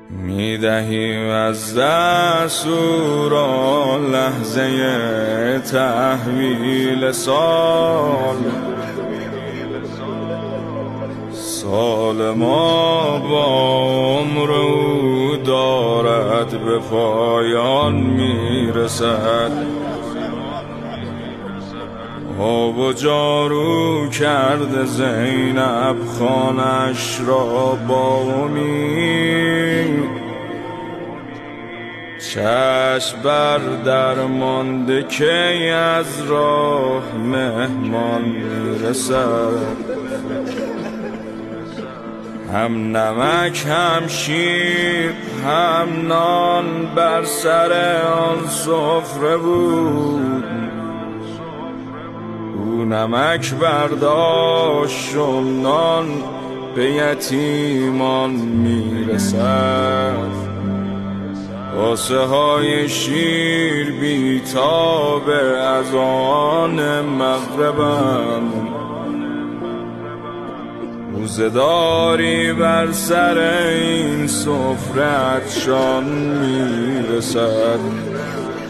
میدهیم از دست او را لحظه تحویل سال ما با عمر او دارد به پایان میرسد. آب و جارو کرده زینب خانش را با امید، چشم بر درمانده که از راه مهمان میرسد. هم نمک هم شیر هم نان بر سر آن سفره بود، او نمک برداشت و نان به یتیمان میرسد. کاسه های شیر بیتاب از آن مغربم، روزداری بر سر این سفره عطشان میرسد.